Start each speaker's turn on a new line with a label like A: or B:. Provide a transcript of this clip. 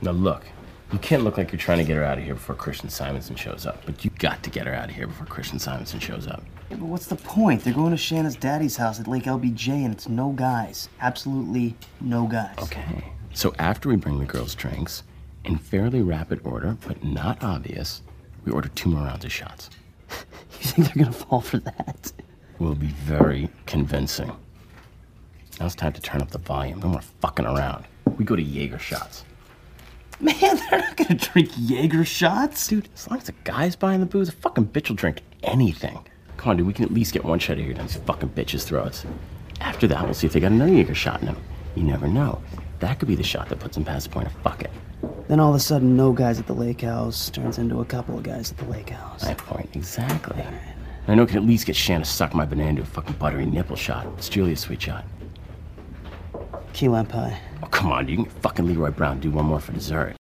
A: Now look, you can't look like you're trying to get her out of here before Christian Simonson shows up, but you got to get her out of here before Christian Simonson shows up.
B: Yeah, but what's the point? They're going to Shanna's daddy's house at Lake LBJ, and it's no guys. Absolutely no guys.
A: Okay. So after we bring the girls drinks, in fairly rapid order, but not obvious, we order 2 more rounds of shots.
B: You think they're gonna fall for that?
A: Will be very convincing. Now it's time to turn up the volume. No more fucking around. We go to Jaeger shots.
B: Man, they're not gonna drink Jaeger shots.
A: Dude, as long as the guy's buying the booze, a fucking bitch will drink anything. Come on, dude, we can at least get one shot of here down these fucking bitches' throats. After that, we'll see if they got another Jaeger shot in them. You never know. That could be the shot that puts them past the point of fuck it.
B: Then all of a sudden, no guys at the lake house turns into a couple of guys at the lake house.
A: My point, exactly. I know I can at least get Shanna to suck my banana into a fucking buttery nipple shot. It's Julia's sweet shot.
B: Key lime pie.
A: Oh, come on, dude. You can fucking Leroy Brown do one more for dessert.